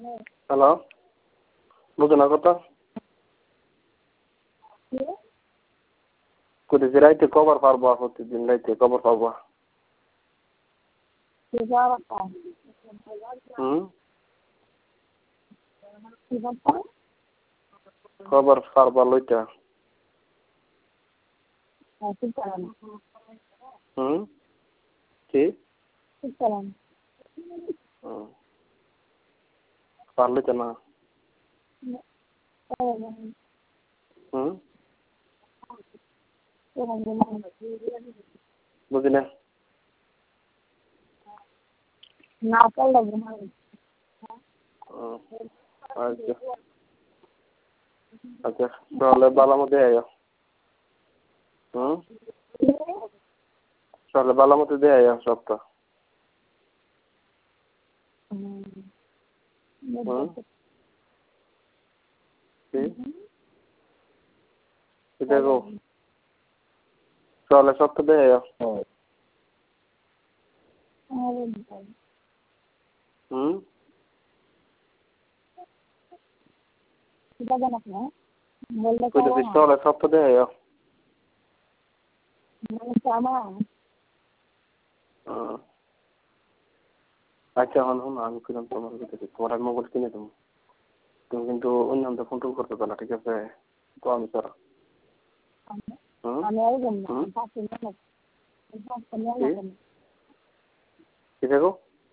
Hello, বুঝো না কথা? কইতেছি রাইতে কবার পারবা? প্রতিদিন রাইতে কবার পারবা? কবার পারবা লইতা? কি? পারলে তো না। বুঝি না। আচ্ছা আচ্ছা, তাহলে বালা মতো আইও। তাহলে বালা মতো দিয়ে আইও সপ্তাহ। দেখো, তাহলে সপ্তাহ দিয়ে আইও। কইতেছি তাহলে সপ্তাহ দিয়ে আইও। আচ্ছা, এখন শোনো, আমি কিরম তোমার কইতেছি, তোমার আমি মোবাইল কিনে দেবো। তুমি কিন্তু অন্য নামটা ফোন টোন করতে পারো, ঠিক আছে? তো আমি করো। কি দেখো?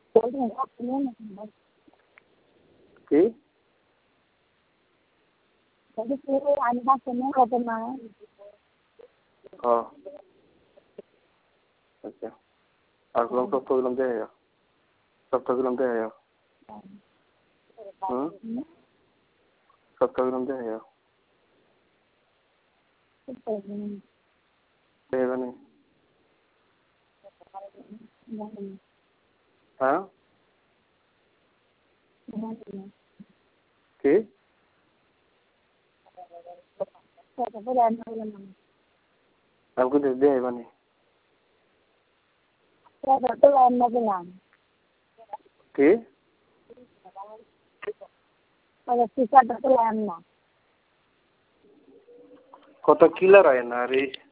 কি? আচ্ছা, আর কোন সপ্তাহ দিলাম দিয়ে আইও। সপ্তাহ দিলাম দিয়ে আইও। সপ্তাহ দিলাম দিয়ে আইও। দেবেনি? হ্যাঁ? কি? আমি কিন্তু দিয়ে আইবানি। কি? কত কিলার হয় না রে।